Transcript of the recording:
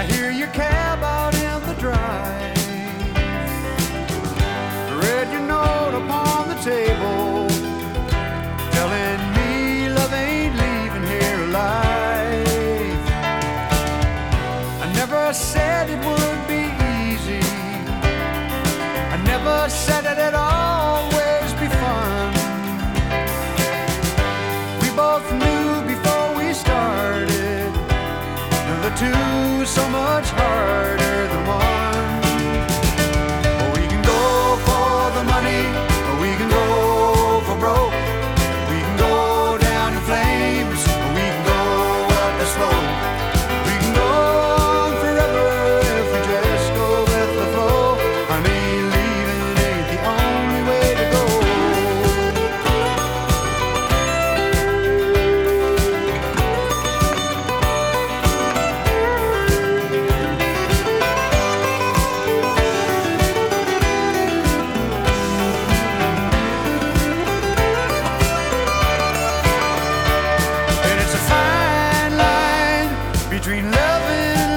I hear your cab out in the drive. Read your note upon the table, telling me love ain't leaving here alive. I never said it would be easy. I never said it'd always be fun. We both knew before we started the two so much harder than one. We can go for the money, or we can go for broke. We can go down in flames, or we can go up the slope. We can go on forever if we just go with the flow. Honey, leaving ain't the only way to go. Between loving